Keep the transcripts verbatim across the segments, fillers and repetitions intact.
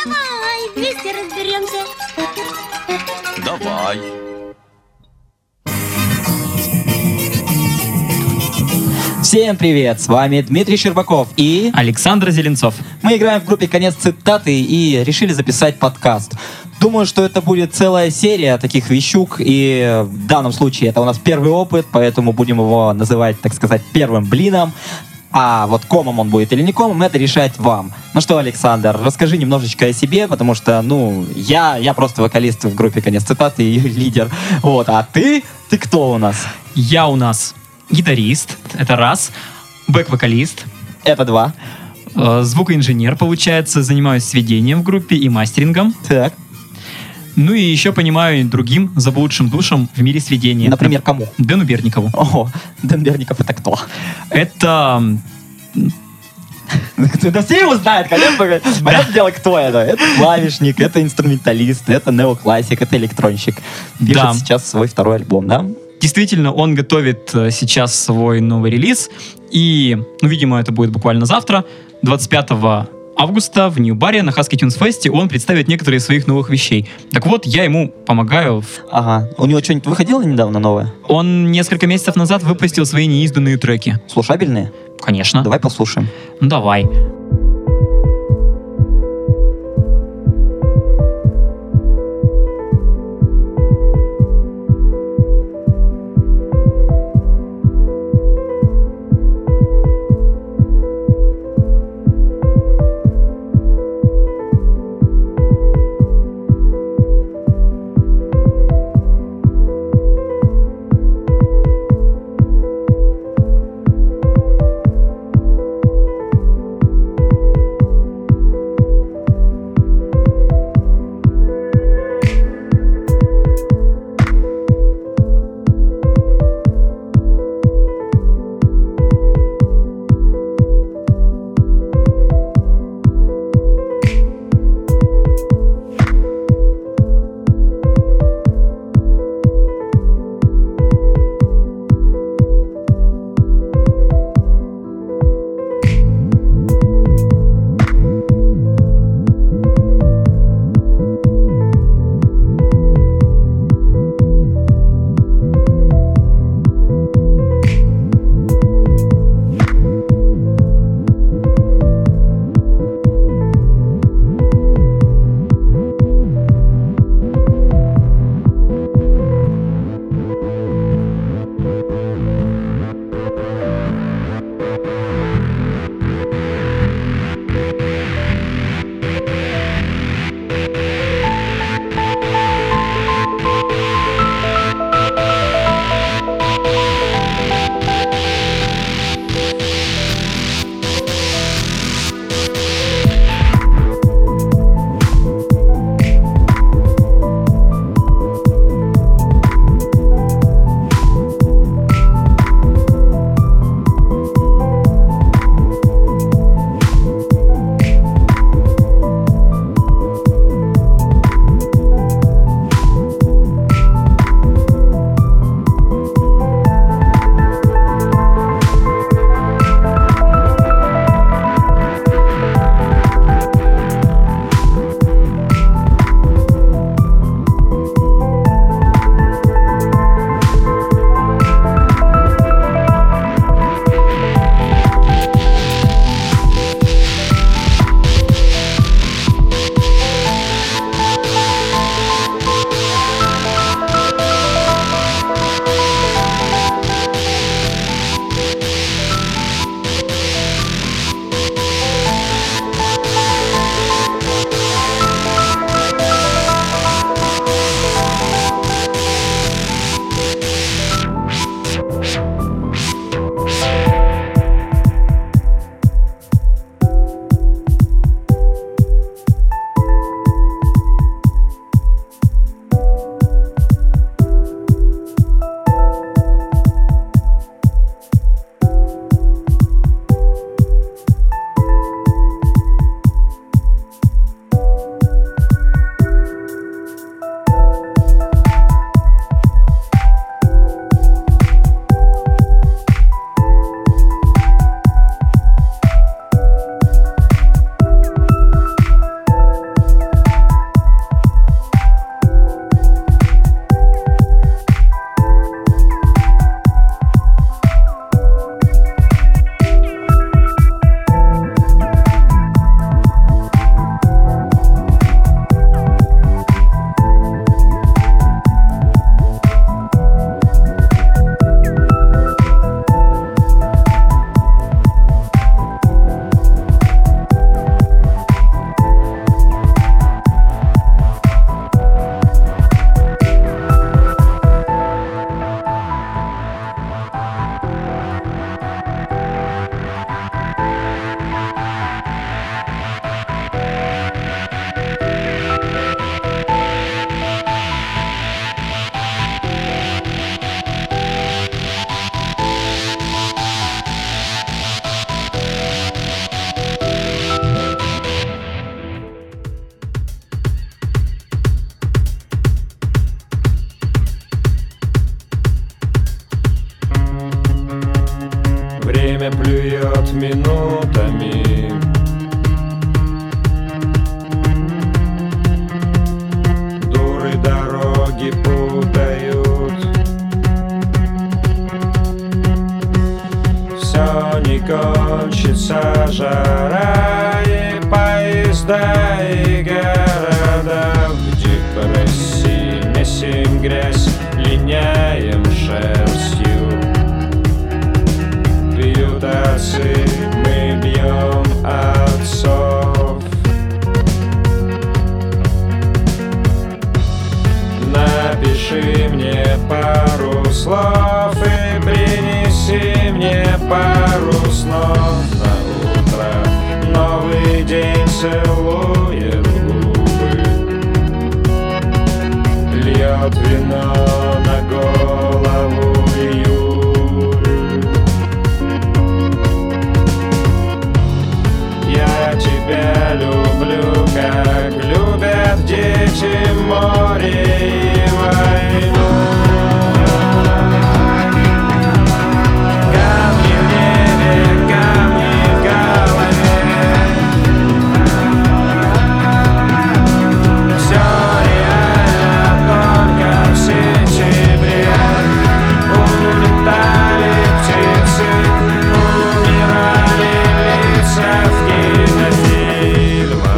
Давай, вместе разберемся. Давай. Всем привет, с вами Дмитрий Щербаков и Александр Зеленцов. Мы играем в группе «Конец цитаты» и решили записать подкаст. Думаю, что это будет целая серия таких вещук, и в данном случае это у нас первый опыт, поэтому будем его называть, так сказать, первым блином. А вот комом он будет или не комом, это решать вам. Ну что, Александр, расскажи немножечко о себе, потому что, ну, я, я просто вокалист в группе «Конец цитаты» и лидер. Вот, а ты, ты кто у нас? Я у нас гитарист, это раз, бэк-вокалист, Это два. э, звукоинженер, получается, занимаюсь сведением в группе и мастерингом. Так. Ну и еще понимаю другим заблудшим душам в мире сведения. Например, кому? Дэну Берникову. О, Дэн Берников это кто? Это... Да все его знают, конечно. Понятное дело, кто это. Это клавишник, это инструменталист, это неоклассик, это электронщик. Пишет Да. сейчас свой второй альбом, да? Действительно, он готовит э, сейчас свой новый релиз. И, ну, видимо, это будет буквально завтра, двадцать пятого августа в Нью-Баре на Husky Tunes Fest он представит некоторые из своих новых вещей. Так вот, я ему помогаю. в- Ага. У него что-нибудь выходило недавно новое? Он несколько месяцев назад выпустил свои неизданные треки. Слушабельные? Конечно. Давай послушаем. Ну, давай. поезда и города. В депрессии месим грязь, линяем шерстью. Пьют отцы, мы бьем отцов. Напиши мне пару слов и принеси мне пару снов. На утро новый день целует губы, льет вино на голову июль. Я тебя люблю, как любят дети море и войну. Камни в небе, камни в голове. Все реально только в сентябре. Улетали птицы, умирали лица в кинофильмах.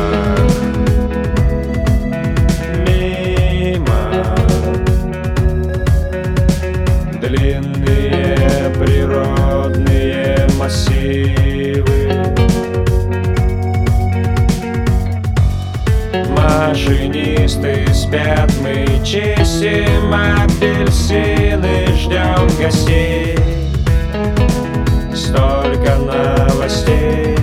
Длинные природные массивы. Машинисты спят, мы чистим апельсины, ждем гостей. Столько новостей.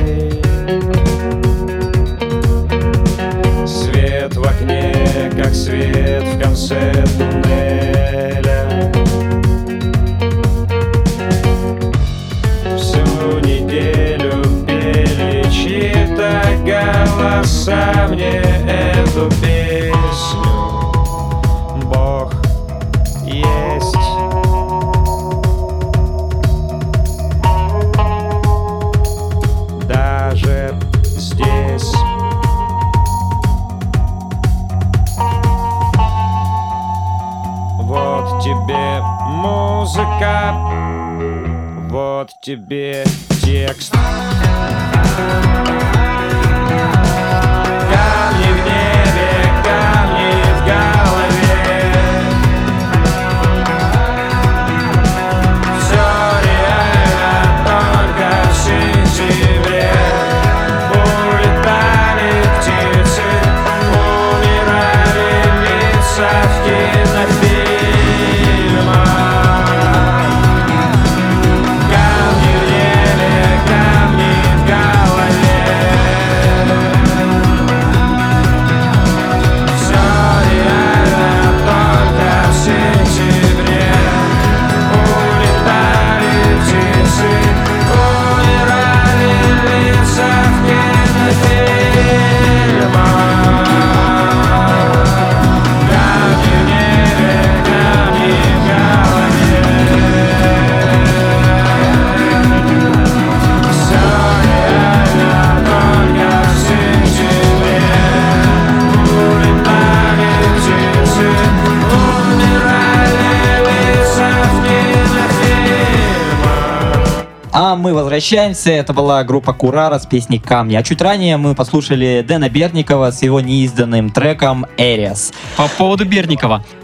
Свет в окне, как свет в конце туннеля. Всю неделю пели чьи-то голоса мне эту песню. Бог есть. Даже здесь. Вот тебе музыка, вот тебе текст. Камни в небе, камни в голове. Все реально только в сентябре. Улетали птицы, умирали лица в кинофильмах. Камни в небе, камни в голове. Все реально только в сентябре. Улетали птицы, умирали лица в кинофильмах. Камни в небе, камни в голове. Все реально только в сентябре. Улетали птицы, умирали лица в кинофильмах. А мы возвращаемся. Это была группа Курара с песней «Камни». А чуть ранее мы послушали Дэна Берникова с его неизданным треком «Areas». По поводу Берникова.